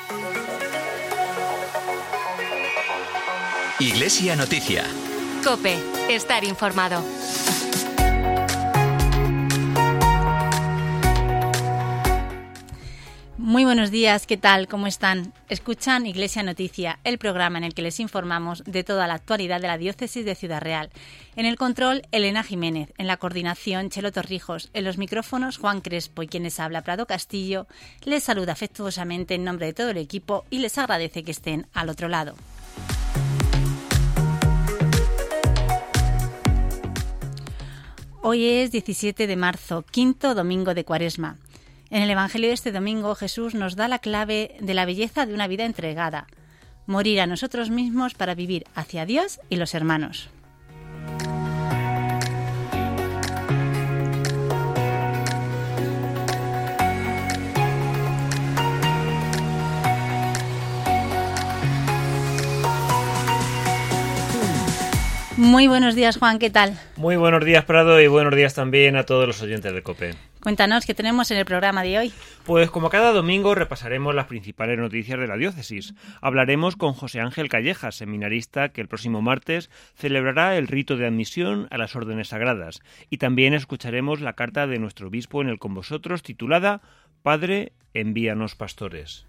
Iglesia Noticia. COPE. Estar informado. Muy buenos días, ¿qué tal? ¿Cómo están? Escuchan Iglesia Noticia, el programa en el que les informamos de toda la actualidad de la diócesis de Ciudad Real. En el control, Elena Jiménez, en la coordinación, Chelo Torrijos, en los micrófonos, Juan Crespo y quienes habla, Prado Castillo, les saluda afectuosamente en nombre de todo el equipo y les agradece que estén al otro lado. Hoy es 17 de marzo, quinto domingo de Cuaresma. En el Evangelio de este domingo, Jesús nos da la clave de la belleza de una vida entregada, morir a nosotros mismos para vivir hacia Dios y los hermanos. Muy buenos días, Juan, ¿qué tal? Muy buenos días, Prado, y buenos días también a todos los oyentes de COPE. Cuéntanos, ¿qué tenemos en el programa de hoy? Pues como cada domingo repasaremos las principales noticias de la diócesis. Hablaremos con José Ángel Callejas, seminarista que el próximo martes celebrará el rito de admisión a las órdenes sagradas. Y también escucharemos la carta de nuestro obispo en el Con Vosotros titulada Padre, envíanos pastores.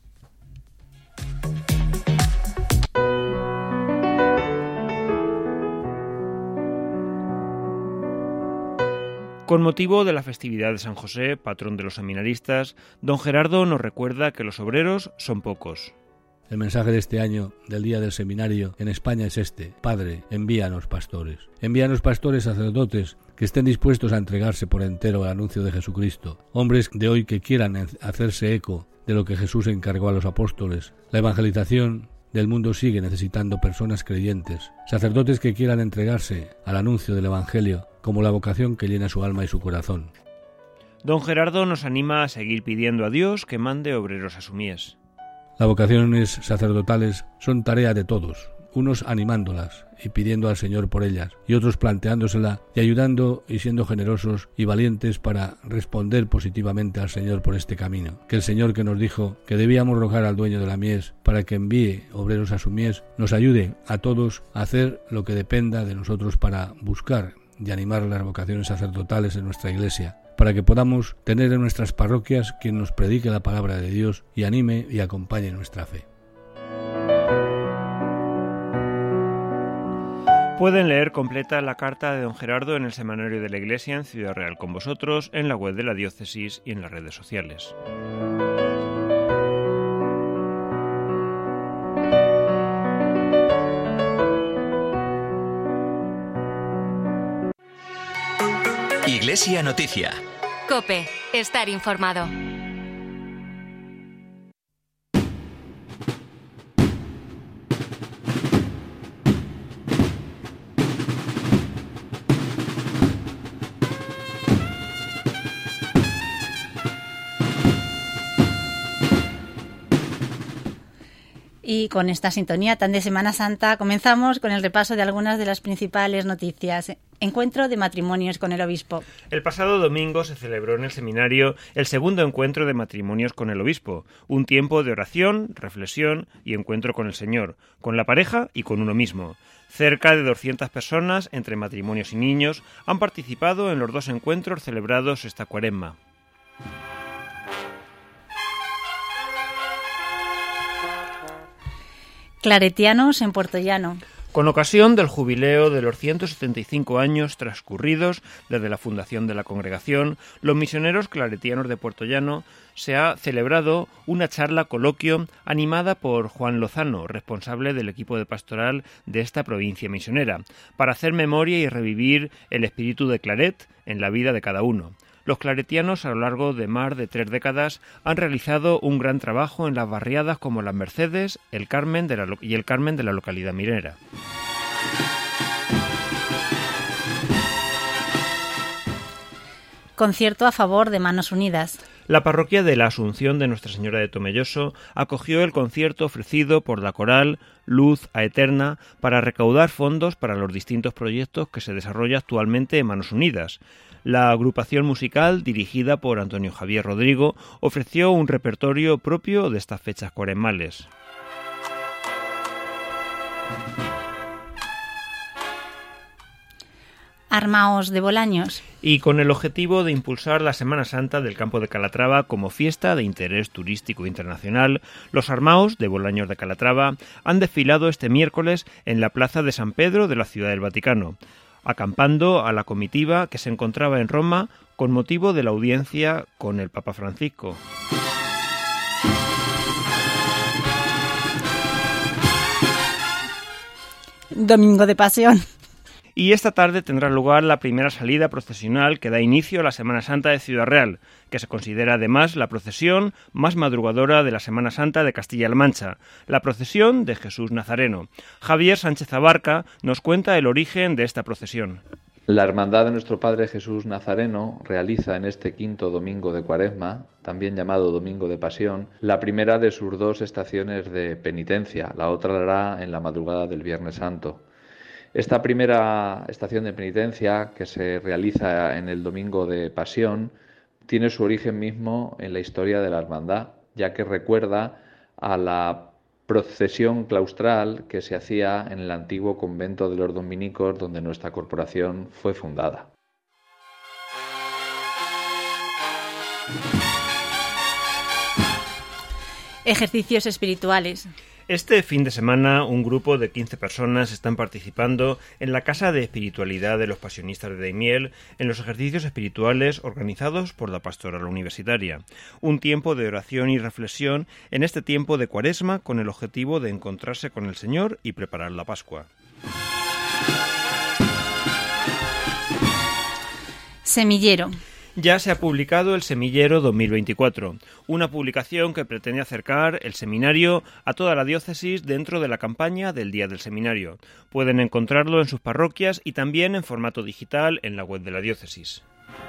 Con motivo de la festividad de San José, patrón de los seminaristas, don Gerardo nos recuerda que los obreros son pocos. El mensaje de este año del Día del Seminario en España es este: Padre, envíanos pastores. Envíanos pastores sacerdotes que estén dispuestos a entregarse por entero al anuncio de Jesucristo. Hombres de hoy que quieran hacerse eco de lo que Jesús encargó a los apóstoles. La evangelización del mundo sigue necesitando personas creyentes, sacerdotes que quieran entregarse al anuncio del Evangelio como la vocación que llena su alma y su corazón. Don Gerardo nos anima a seguir pidiendo a Dios que mande obreros a su mies. Las vocaciones sacerdotales son tarea de todos, unos animándolas y pidiendo al Señor por ellas, y otros planteándosela y ayudando y siendo generosos y valientes para responder positivamente al Señor por este camino. Que el Señor, que nos dijo que debíamos rogar al dueño de la mies para que envíe obreros a su mies, nos ayude a todos a hacer lo que dependa de nosotros para buscar y animar las vocaciones sacerdotales en nuestra Iglesia, para que podamos tener en nuestras parroquias quien nos predique la palabra de Dios y anime y acompañe nuestra fe. Pueden leer completa la carta de don Gerardo en el Semanario de la Iglesia en Ciudad Real con Vosotros, en la web de la diócesis y en las redes sociales. Iglesia Noticia. COPE. Estar informado. Y con esta sintonía tan de Semana Santa comenzamos con el repaso de algunas de las principales noticias. Encuentro de matrimonios con el obispo. El pasado domingo se celebró en el seminario el segundo encuentro de matrimonios con el obispo, un tiempo de oración, reflexión y encuentro con el Señor, con la pareja y con uno mismo. Cerca de 200 personas, entre matrimonios y niños, han participado en los dos encuentros celebrados esta Cuaresma. Claretianos en Puertollano. Con ocasión del jubileo de los 175 años transcurridos desde la fundación de la congregación, los misioneros claretianos de Puertollano se ha celebrado una charla coloquio animada por Juan Lozano, responsable del equipo de pastoral de esta provincia misionera, para hacer memoria y revivir el espíritu de Claret en la vida de cada uno. Los claretianos, a lo largo de más de 3 décadas, han realizado un gran trabajo en las barriadas como Las Mercedes, el Carmen y el Carmen de la localidad minera. Concierto a favor de Manos Unidas. La parroquia de la Asunción de Nuestra Señora de Tomelloso acogió el concierto ofrecido por la coral Luz a Eterna para recaudar fondos para los distintos proyectos que se desarrollan actualmente en Manos Unidas. La agrupación musical, dirigida por Antonio Javier Rodrigo, ofreció un repertorio propio de estas fechas cuaresmales. Armaos de Bolaños. Y con el objetivo de impulsar la Semana Santa del Campo de Calatrava como fiesta de interés turístico internacional, los Armaos de Bolaños de Calatrava han desfilado este miércoles en la Plaza de San Pedro de la Ciudad del Vaticano, acampando a la comitiva que se encontraba en Roma con motivo de la audiencia con el Papa Francisco. Domingo de Pasión. Y esta tarde tendrá lugar la primera salida procesional que da inicio a la Semana Santa de Ciudad Real, que se considera además la procesión más madrugadora de la Semana Santa de Castilla-La Mancha, la procesión de Jesús Nazareno. Javier Sánchez Abarca nos cuenta el origen de esta procesión. La Hermandad de Nuestro Padre Jesús Nazareno realiza en este quinto domingo de Cuaresma, también llamado Domingo de Pasión, la primera de sus 2 estaciones de penitencia, la otra la hará en la madrugada del Viernes Santo. Esta primera estación de penitencia, que se realiza en el Domingo de Pasión, tiene su origen mismo en la historia de la hermandad, ya que recuerda a la procesión claustral que se hacía en el antiguo convento de los dominicos, donde nuestra corporación fue fundada. Ejercicios espirituales. Este fin de semana, un grupo de 15 personas están participando en la Casa de Espiritualidad de los Pasionistas de Daimiel en los ejercicios espirituales organizados por la Pastoral Universitaria. Un tiempo de oración y reflexión en este tiempo de Cuaresma con el objetivo de encontrarse con el Señor y preparar la Pascua. Semillero. Ya se ha publicado el Semillero 2024, una publicación que pretende acercar el seminario a toda la diócesis dentro de la campaña del Día del Seminario. Pueden encontrarlo en sus parroquias y también en formato digital en la web de la diócesis.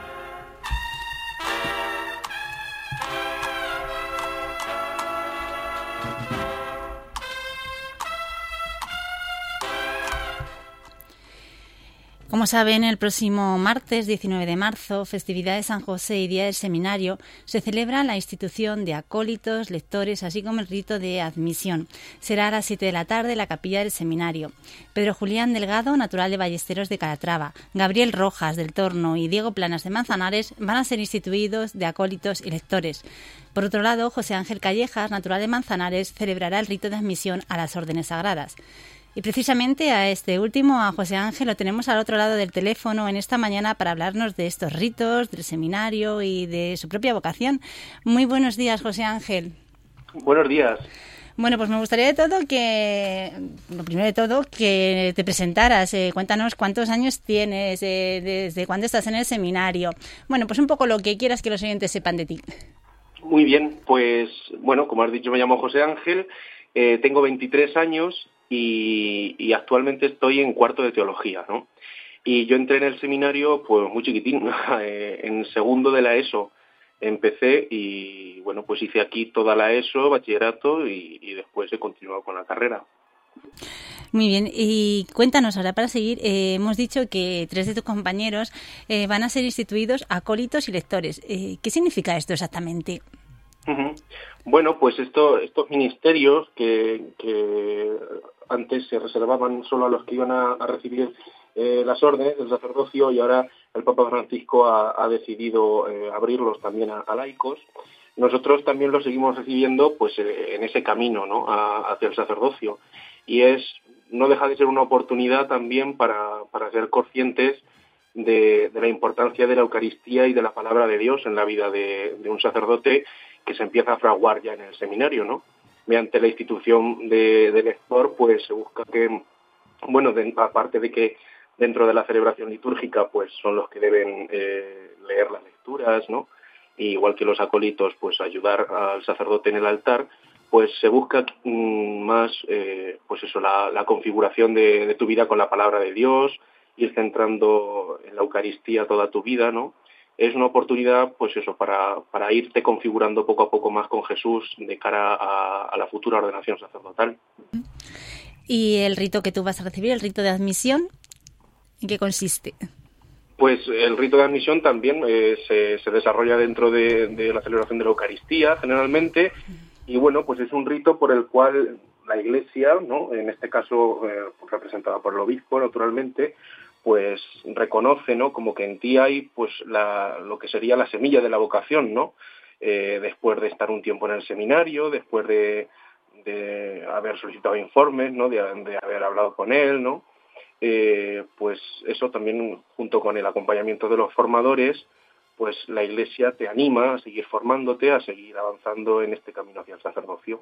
Como saben, el próximo martes 19 de marzo, festividad de San José y Día del Seminario, se celebra la institución de acólitos, lectores, así como el rito de admisión. Será a las 7 de la tarde en la capilla del seminario. Pedro Julián Delgado, natural de Ballesteros de Calatrava, Gabriel Rojas del Torno y Diego Planas de Manzanares van a ser instituidos de acólitos y lectores. Por otro lado, José Ángel Callejas, natural de Manzanares, celebrará el rito de admisión a las órdenes sagradas. Y precisamente a este último, a José Ángel, lo tenemos al otro lado del teléfono en esta mañana para hablarnos de estos ritos, del seminario y de su propia vocación. Muy buenos días, José Ángel. Buenos días. Bueno, pues me gustaría lo primero de todo, que te presentaras. Cuéntanos cuántos años tienes, desde cuándo estás en el seminario. Bueno, pues un poco lo que quieras que los oyentes sepan de ti. Muy bien, pues bueno, como has dicho, me llamo José Ángel, tengo 23 años y actualmente estoy en cuarto de teología, ¿no? Y yo entré en el seminario pues muy chiquitín, en segundo de la ESO empecé y bueno, pues hice aquí toda la ESO, bachillerato y después he continuado con la carrera. Muy bien, y cuéntanos ahora para seguir, hemos dicho que 3 de tus compañeros van a ser instituidos acólitos y lectores. ¿Qué significa esto exactamente? Uh-huh. Bueno, pues estos ministerios que antes se reservaban solo a los que iban a recibir las órdenes del sacerdocio y ahora el Papa Francisco ha decidido abrirlos también a laicos. Nosotros también los seguimos recibiendo pues en ese camino, ¿no? Hacia el sacerdocio y no deja de ser una oportunidad también para ser conscientes de la importancia de la Eucaristía y de la palabra de Dios en la vida de un sacerdote que se empieza a fraguar ya en el seminario, ¿no? Mediante la institución de lector, pues se busca que, bueno, aparte de que dentro de la celebración litúrgica, pues son los que deben leer las lecturas, ¿no? Y igual que los acólitos, pues ayudar al sacerdote en el altar, pues se busca más, pues eso, la configuración de tu vida con la palabra de Dios, ir centrando en la Eucaristía toda tu vida, ¿no? Es una oportunidad, pues eso, para irte configurando poco a poco más con Jesús de cara a la futura ordenación sacerdotal. ¿Y el rito que tú vas a recibir, el rito de admisión, en qué consiste? Pues el rito de admisión también se desarrolla dentro de la celebración de la Eucaristía, generalmente, y bueno, pues es un rito por el cual la Iglesia, ¿no?, en este caso representada por el obispo, naturalmente, pues reconoce, ¿no?, como que en ti hay pues lo que sería la semilla de la vocación, ¿no?, después de estar un tiempo en el seminario, después de haber solicitado informes, ¿no?, de haber hablado con él, ¿no?, pues eso también, junto con el acompañamiento de los formadores, pues la Iglesia te anima a seguir formándote, a seguir avanzando en este camino hacia el sacerdocio.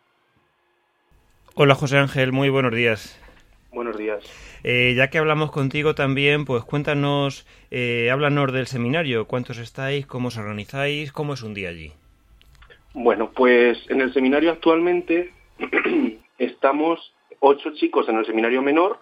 Hola José Ángel, muy buenos días. Buenos días. Ya que hablamos contigo también, pues cuéntanos, háblanos del seminario, ¿cuántos estáis, cómo os organizáis, cómo es un día allí? Bueno, pues en el seminario actualmente estamos 8 chicos en el seminario menor,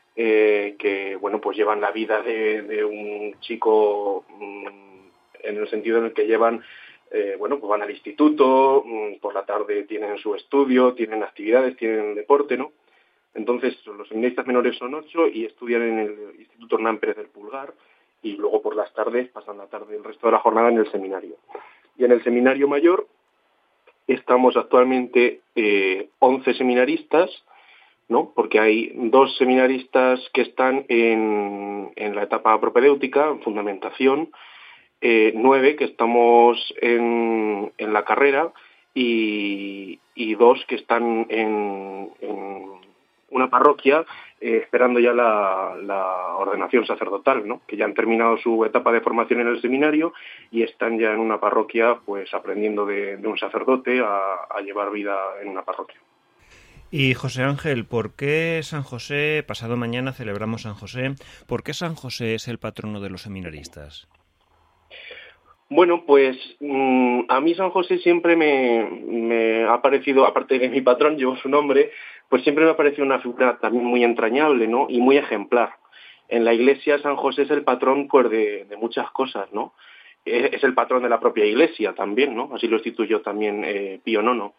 que bueno, pues llevan la vida de un chico en el sentido en el que llevan, bueno, pues van al instituto, por la tarde tienen su estudio, tienen actividades, tienen deporte, ¿no? Entonces los seminaristas menores son 8 y estudian en el Instituto Hernán Pérez del Pulgar, y luego por las tardes pasan la tarde, el resto de la jornada en el seminario. Y en el seminario mayor estamos actualmente 11 seminaristas, ¿no?, porque hay 2 seminaristas que están en la etapa propedéutica, en fundamentación, 9 que estamos en la carrera y 2 que están en una parroquia esperando ya la ordenación sacerdotal, ¿no?, que ya han terminado su etapa de formación en el seminario y están ya en una parroquia pues aprendiendo de un sacerdote a llevar vida en una parroquia. Y José Ángel, ¿por qué San José, pasado mañana celebramos San José, por qué San José es el patrono de los seminaristas? Bueno, pues a mí San José siempre me ha parecido, aparte de que mi patrón llevo su nombre, pues siempre me ha parecido una figura también muy entrañable, ¿no?, y muy ejemplar. En la Iglesia San José es el patrón pues de muchas cosas, ¿no? Es el patrón de la propia Iglesia también, ¿no? Así lo instituyó también Pío IX.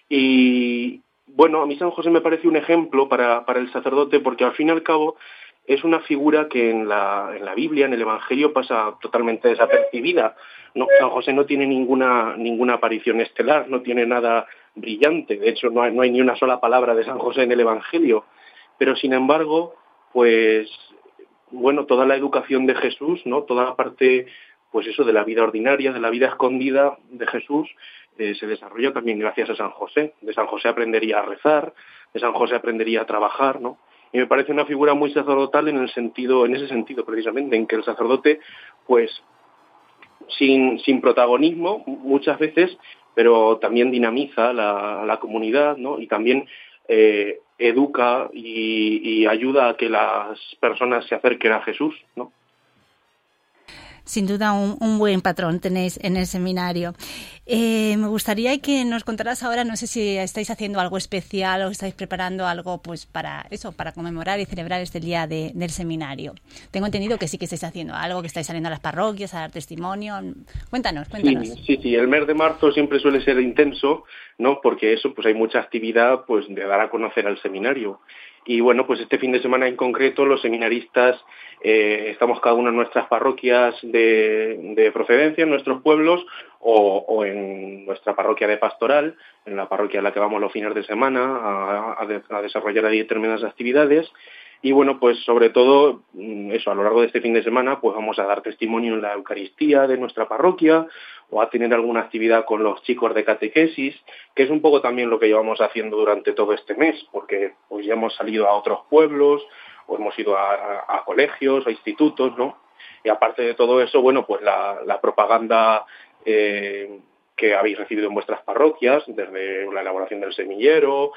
Y bueno, a mí San José me parece un ejemplo para el sacerdote, porque al fin y al cabo es una figura que en la Biblia, en el Evangelio, pasa totalmente desapercibida, ¿no? San José no tiene ninguna aparición estelar, no tiene nada brillante, de hecho no hay ni una sola palabra de San José en el Evangelio, pero sin embargo, pues bueno, toda la educación de Jesús, ¿no?, toda la parte, pues eso, de la vida ordinaria, de la vida escondida de Jesús, se desarrolla también gracias a San José. De San José aprendería a rezar, de San José aprendería a trabajar, ¿no? Y me parece una figura muy sacerdotal en ese sentido precisamente, en que el sacerdote, pues, sin protagonismo muchas veces, pero también dinamiza la comunidad, ¿no?, y también educa y ayuda a que las personas se acerquen a Jesús, ¿no? Sin duda un buen patrón tenéis en el seminario. Me gustaría que nos contaras ahora, no sé si estáis haciendo algo especial o estáis preparando algo pues para conmemorar y celebrar este día del seminario. Tengo entendido que sí que estáis haciendo algo, que estáis saliendo a las parroquias a dar testimonio. Cuéntanos. Sí, el mes de marzo siempre suele ser intenso, ¿no?, porque eso, pues hay mucha actividad pues de dar a conocer al seminario. Y bueno, pues este fin de semana en concreto los seminaristas estamos cada uno en nuestras parroquias de procedencia, en nuestros pueblos, o en nuestra parroquia de pastoral, en la parroquia en la que vamos los fines de semana a desarrollar ahí determinadas actividades. Y bueno, pues sobre todo, eso, a lo largo de este fin de semana, pues vamos a dar testimonio en la Eucaristía de nuestra parroquia, o a tener alguna actividad con los chicos de catequesis, que es un poco también lo que llevamos haciendo durante todo este mes, porque pues ya hemos salido a otros pueblos, o hemos ido a colegios, a institutos, ¿no? Y aparte de todo eso, bueno, pues la propaganda que habéis recibido en vuestras parroquias, desde la elaboración del semillero,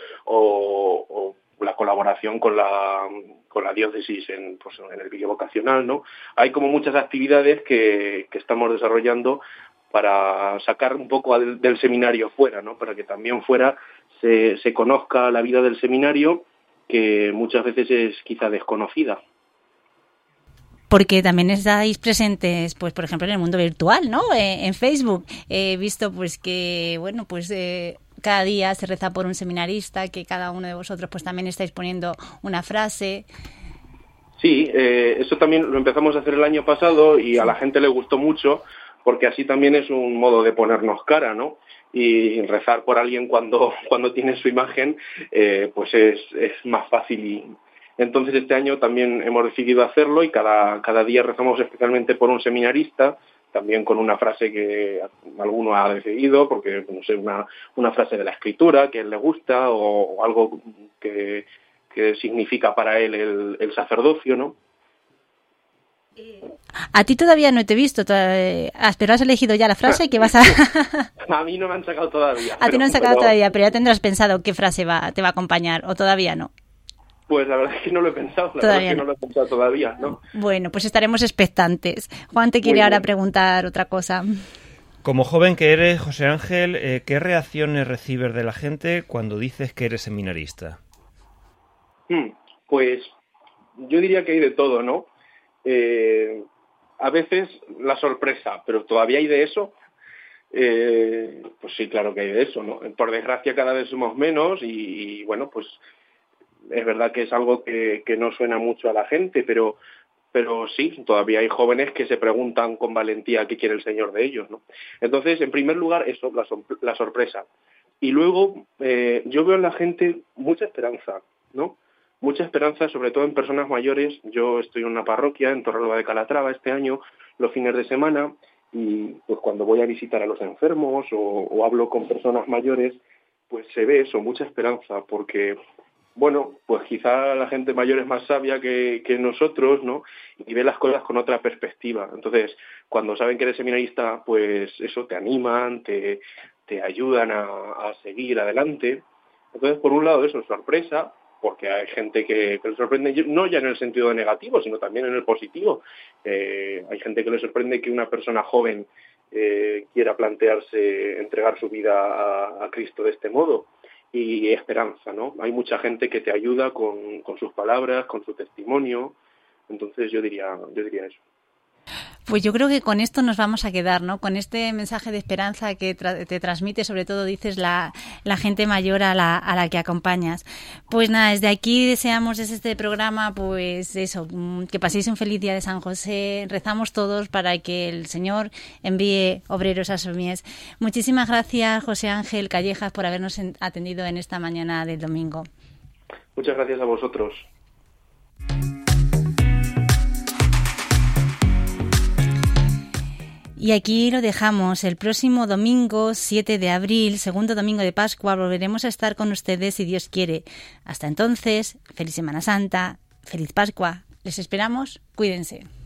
o la colaboración con la diócesis en el vídeo vocacional, ¿no? Hay como muchas actividades que estamos desarrollando para sacar un poco del seminario fuera, ¿no?, para que también fuera se conozca la vida del seminario, que muchas veces es quizá desconocida. Porque también estáis presentes, pues por ejemplo, en el mundo virtual, ¿no?, en Facebook. He visto pues que, bueno, pues cada día se reza por un seminarista, que cada uno de vosotros pues también estáis poniendo una frase. Sí, eso también lo empezamos a hacer el año pasado y a la gente le gustó mucho, porque así también es un modo de ponernos cara, ¿no? Y rezar por alguien cuando tiene su imagen, pues es más fácil. Y entonces este año también hemos decidido hacerlo y cada día rezamos especialmente por un seminarista, también con una frase que alguno ha decidido, porque no sé, una frase de la Escritura que a él le gusta o algo que significa para él el sacerdocio, ¿no? A ti todavía no te he visto, pero has elegido ya la frase que vas a... A mí no me han sacado todavía. A ti no han sacado todavía, pero ya tendrás pensado qué frase te va a acompañar, o todavía no. Pues la verdad es que no lo he pensado, todavía, ¿no? Bueno, pues estaremos expectantes. Juan te quiere ahora preguntar otra cosa. Como joven que eres, José Ángel, ¿qué reacciones recibes de la gente cuando dices que eres seminarista? Pues yo diría que hay de todo, ¿no? A veces la sorpresa, pero todavía hay de eso. Pues sí, claro que hay de eso, ¿no? Por desgracia cada vez somos menos y bueno, pues es verdad que es algo que no suena mucho a la gente, pero sí, todavía hay jóvenes que se preguntan con valentía qué quiere el Señor de ellos, ¿no? Entonces, en primer lugar, eso, la sorpresa. Y luego yo veo en la gente mucha esperanza, ¿no? Mucha esperanza, sobre todo en personas mayores. Yo estoy en una parroquia en Torrealba de Calatrava este año, los fines de semana, y pues cuando voy a visitar a los enfermos o hablo con personas mayores, pues se ve eso, mucha esperanza, porque, bueno, pues quizá la gente mayor es más sabia que nosotros, ¿no? Y ve las cosas con otra perspectiva. Entonces, cuando saben que eres seminarista, pues eso, te animan, te ayudan a seguir adelante. Entonces, por un lado, eso es sorpresa, porque hay gente que le sorprende, no ya en el sentido negativo, sino también en el positivo. Hay gente que le sorprende que una persona joven quiera plantearse entregar su vida a Cristo de este modo. Y esperanza, ¿no? Hay mucha gente que te ayuda con sus palabras, con su testimonio. Entonces yo diría eso. Pues yo creo que con esto nos vamos a quedar, ¿no? Con este mensaje de esperanza que te transmite, sobre todo dices la gente mayor a la que acompañas. Pues nada, desde aquí deseamos desde este programa, pues eso, que paséis un feliz día de San José. Rezamos todos para que el Señor envíe obreros a sus mies. Muchísimas gracias, José Ángel Callejas, por habernos atendido en esta mañana del domingo. Muchas gracias a vosotros. Y aquí lo dejamos. El próximo domingo, 7 de abril, segundo domingo de Pascua, volveremos a estar con ustedes si Dios quiere. Hasta entonces, feliz Semana Santa, feliz Pascua. Les esperamos, cuídense.